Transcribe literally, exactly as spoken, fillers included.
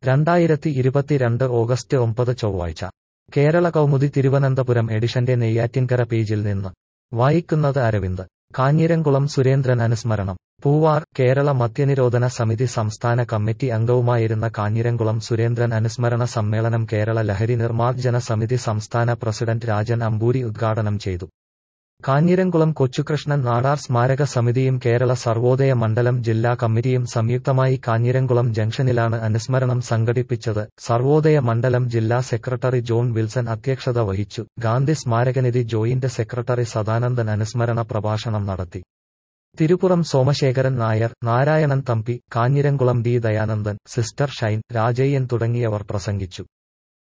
രണ്ടായിരത്തി ഇരുപത്തിരണ്ട് ഓഗസ്റ്റ് ഒമ്പത് ചൊവ്വാഴ്ച കേരള കൗമുദി തിരുവനന്തപുരം എഡിഷന്റെ നെയ്യാറ്റിൻകര പേജിൽ നിന്ന് വായിക്കുന്നത് അരവിന്ദ്. കാഞ്ഞിരംകുളം സുരേന്ദ്രൻ അനുസ്മരണം. പൂവാർ. കേരള മദ്യനിരോധന സമിതി സംസ്ഥാന കമ്മിറ്റി അംഗവുമായിരുന്ന കാഞ്ഞിരംകുളം സുരേന്ദ്രൻ അനുസ്മരണ സമ്മേളനം കേരള ലഹരി നിർമ്മാർജ്ജന സമിതി സംസ്ഥാന പ്രസിഡന്റ് രാജൻ അമ്പൂരി ഉദ്ഘാടനം ചെയ്തു. കാഞ്ഞിരംകുളം കൊച്ചുകൃഷ്ണൻ നാടാർ സ്മാരക സമിതിയും കേരള സർവോദയ മണ്ഡലം ജില്ലാ കമ്മിറ്റിയും സംയുക്തമായി കാഞ്ഞിരംകുളം ജംഗ്ഷനിലാണ് അനുസ്മരണം സംഘടിപ്പിച്ചത്. സർവോദയ മണ്ഡലം ജില്ലാ സെക്രട്ടറി ജോൺ വിൽസൺ അധ്യക്ഷത വഹിച്ചു. ഗാന്ധി സ്മാരകനിധി ജോയിന്റ് സെക്രട്ടറി സദാനന്ദൻ അനുസ്മരണ പ്രഭാഷണം നടത്തി. Thiruppuram Somasekharan Nair, Narayanan Thampi, Kanjiramkulam D Dayanandan, sister Shine, Rajayyan തുടങ്ങിയവർ പ്രസംഗിച്ചു.